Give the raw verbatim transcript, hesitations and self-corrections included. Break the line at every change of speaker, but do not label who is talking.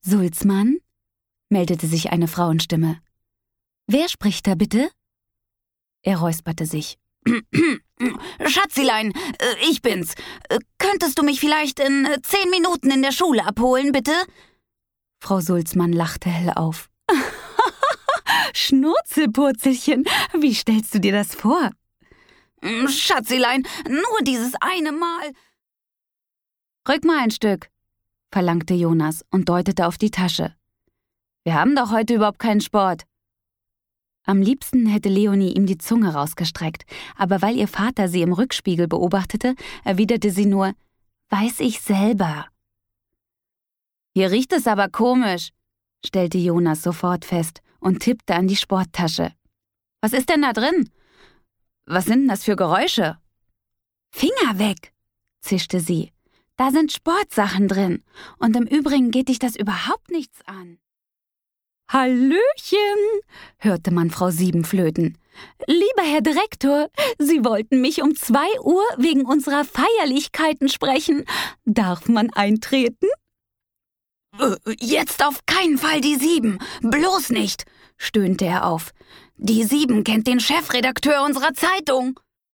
»Sulzmann?« meldete sich eine Frauenstimme. »Wer spricht da bitte?« Er räusperte sich.
»Schatzilein, ich bin's. Könntest du mich vielleicht in zehn Minuten in der Schule abholen, bitte?«
Frau Sulzmann lachte hell auf. »Schnurzelpurzelchen, wie stellst du dir das vor?«
»Schatzilein, nur dieses eine Mal.«
»Rück mal ein Stück«, verlangte Jonas und deutete auf die Tasche. »Wir haben doch heute überhaupt keinen Sport.« Am liebsten hätte Leonie ihm die Zunge rausgestreckt, aber weil ihr Vater sie im Rückspiegel beobachtete, erwiderte sie nur, »Weiß ich selber.« »Hier riecht es aber komisch«, stellte Jonas sofort fest und tippte an die Sporttasche. »Was ist denn da drin? Was sind denn das für Geräusche?« »Finger weg«, zischte sie. »Da sind Sportsachen drin. Und im Übrigen geht dich das überhaupt nichts an.« »Hallöchen«, hörte man Frau Siebenflöten. »Lieber Herr Direktor, Sie wollten mich um zwei Uhr wegen unserer Feierlichkeiten sprechen. Darf man eintreten?«
»Jetzt auf keinen Fall die Sieben, bloß nicht«, stöhnte er auf. »Die Sieben kennt den Chefredakteur unserer Zeitung.«